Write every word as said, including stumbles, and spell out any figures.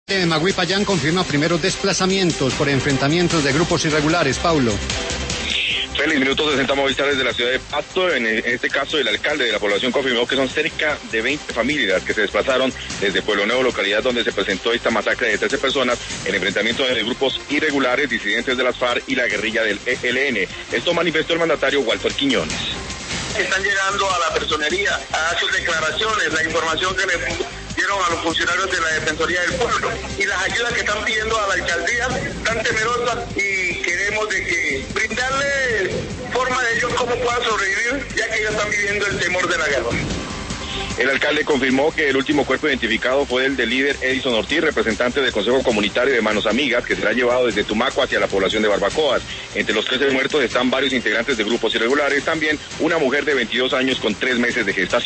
Maguipayán confirma primeros desplazamientos por enfrentamientos de grupos irregulares. Paulo. Feliz, minutos sesenta Movistar desde la ciudad de Pasto. En este caso, el alcalde de la población confirmó que son cerca de veinte familias que se desplazaron desde Pueblo Nuevo, localidad donde se presentó esta masacre de trece personas en enfrentamiento de grupos irregulares, disidentes de las FARC y la guerrilla del E L N. Esto manifestó el mandatario Walter Quiñones. Están llegando a la personería a sus declaraciones, la información que le dieron a los funcionarios de la Defensoría del Pueblo y las ayudas que están pidiendo a la alcaldía, tan temerosas, y queremos de que brindarle forma de ellos cómo puedan sobrevivir, ya que ellos están viviendo el temor de la guerra. El alcalde confirmó que el último cuerpo identificado fue el del líder Edison Ortiz, representante del Consejo Comunitario de Manos Amigas, que será llevado desde Tumaco hacia la población de Barbacoas. Entre los trece muertos están varios integrantes de grupos irregulares, también una mujer de veintidós años con tres meses de gestación.